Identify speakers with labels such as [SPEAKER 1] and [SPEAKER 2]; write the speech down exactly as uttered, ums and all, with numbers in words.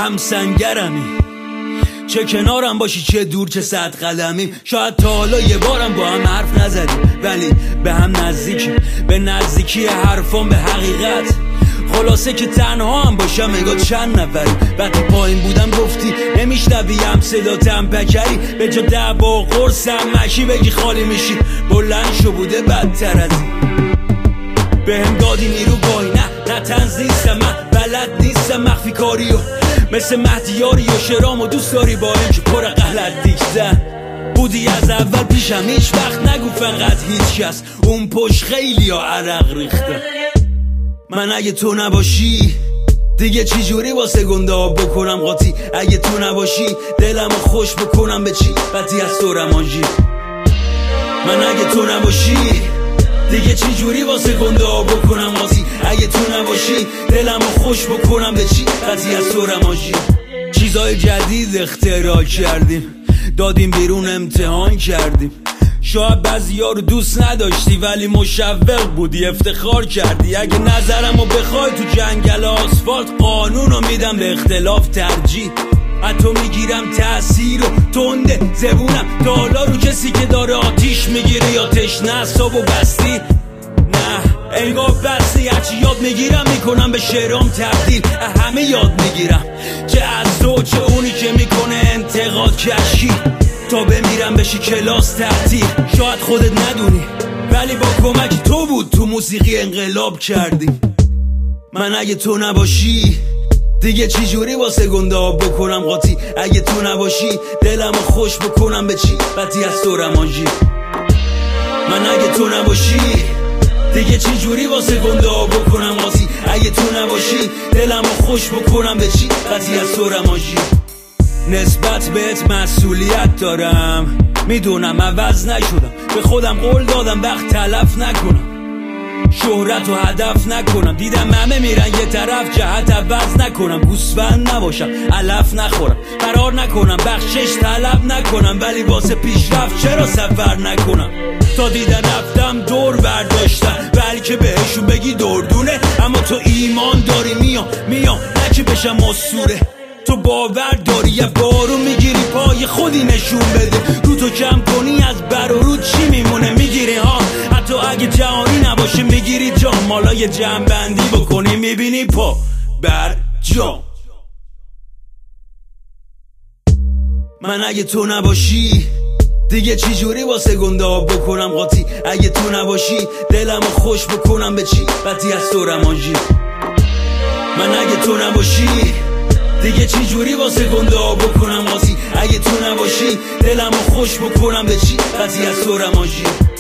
[SPEAKER 1] هم سنگرمی، چه کنارم باشی چه دور چه صد قدمیم. شاید تا حالا یه بارم با هم حرف نزدیم، ولی به هم نزدیکیم، به نزدیکی حرفان به حقیقت. خلاصه که تنها هم باشم انگار چند نفریم. وقتی پایین بودم گفتی نمیشنویم صداتم پکری، به جا دعوا و قرص مشی بگی خالی میشی. بلند شو بوده بدتر از این، به هم دادی نیرو بای. نه نه تنز نیستم من، بلد نیستم مخفی کاریو، مثل مهدیاری و شرام و دوست داری با این که پر غلط دیکتن. بودی از اول پیشم، هیچ وقت نگو فقط هیچ کس، اون پشت خیلی ها عرق ریخته. من اگه تو نباشی دیگه چی جوری واسه گنده ها بکنم قاطی؟ اگه تو نباشی دلمو خوش بکنم به چی؟ بدی از تو رمانجی. من اگه تو نباشی دیگه چی جوری واسه گنده ها بکنم قاطی؟ اگه تو نباشی دلمو خوش بکنم به چی؟ بدی از تو رمانجی. چیزای جدید اختراع کردیم، دادیم بیرون امتحان کردیم. شاید بعضیا رو دوست نداشتی ولی مشوق بودی افتخار کردی. اگه نظرمو بخوای تو جنگل آسفالت قانونو میدم به اختلاف ترجیح. حتی میگیرم تأثیر و تنده زبونم تا حالا رو کسی که داره آتیش میگیره یا تشنه اعصابو بستی. نه انگار بستی، هرچی یاد میگیرم میکنم به شعرام تبدیل. همه یاد میگیرم چه از تو چه اونی که میکنه انتقاد کشی، تا بمیرم بشی کلاس تعطیل. شاید خودت ندونی ولی با کمک تو بود تو موسیقی انقلاب کردی. من اگه تو نباشی دیگه چی جوری واسه گنده ها بکنم قاطی؟ اگه تو نباشی دلمو خوش بکنم به چی؟ بدی از تو رمانجی. من اگه تو نباشی دیگه چی جوری واسه گنده ها بکنم قاطی؟ اگه تو نباشی دلمو خوش بکنم به چی؟ بدی از تو رمانجی. نسبت بهت مسئولیت دارم، میدونم عوض نشدم، به خودم قول دادم وقت تلف نکنم، شهرت و هدف نکنم. دیدم همه میرن یه طرف، جهت عوض نکنم، گوسفند نباشم علف نخورم، فرار نکنم بخشش طلب نکنم، ولی واسه پیشرفت چرا سفر نکنم؟ تا دیدن رفتم دور برداشتم، بلکه بهشون بگی دردونه. اما تو ایمان داری میام میام نکه بشم اسطوره. تو باور داری یه بارو میگیری پای خودی نشون بده، رو تو کم کنی از بر و رو چی میمونه؟ میگیری ها، حتی اگه جهانی نباشه میگیری جا. مالا یه جمع بندی بکنی میبینی پا بر جا. من اگه تو نباشی دیگه چی جوری واسه گنده ها بکنم قاطی؟ اگه تو نباشی دلمو خوش بکنم به چی؟ بدی از تو رمانجی. من اگه تو نباشی دیگه چی جوری واسه گنده ها بکنم قاطی؟ اگه تو نباشی دلمو خوش بکنم به چی؟ بدی از تو رمانجی.